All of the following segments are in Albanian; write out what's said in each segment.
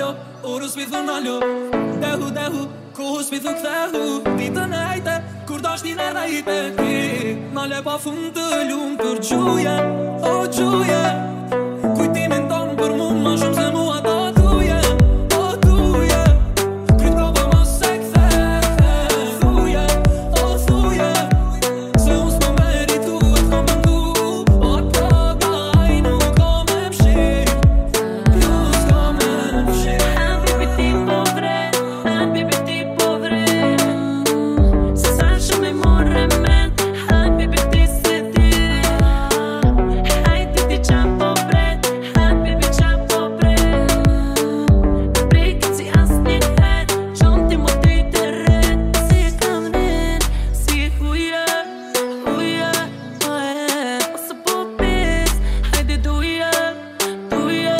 alo, orës mi thun alo. Dehu, dehu, kohës mi thu kthehu. Ditën e ejte, kur dashtin e rejte ti. Nale pa fund të lumë për gjuje, o gjuje. Kujtimin ton për mu ma shumë se mua ta tuje, o tuje. Kryt provo mos se kthe, thuje, o thuje. Se unë s'po meritu e t'kom bëndu, o t'pagaj nuk ko me pshir. Nuk s'ko me pshir. Habibi ti po vre, habibi ti po vre. Se sa shumë i morre men, habibi ti se ti. Hajde ti qa po bret, habibi qa po bret. Prekit si as një her, qonë ti mo ti të ret. Si e kam ren, si e huje, huje, ose po pes, hajde duje, duje,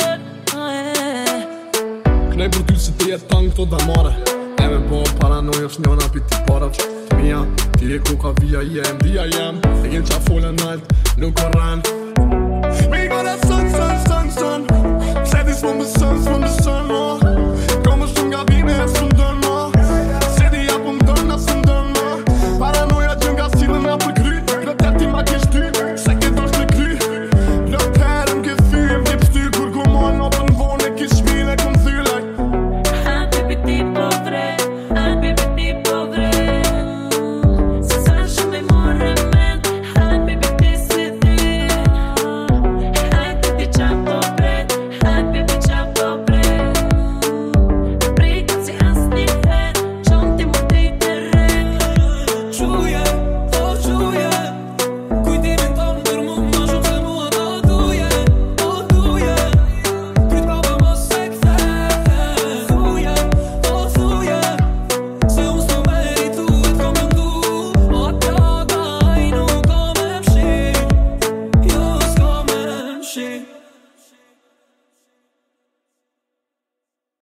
Knaj për ty si ti e tang këto damare. E me bo paranoj është njona pi ti para që të mija. Ti e koka via jem, via jem. E gjen qa folën nalt, nuk o rand.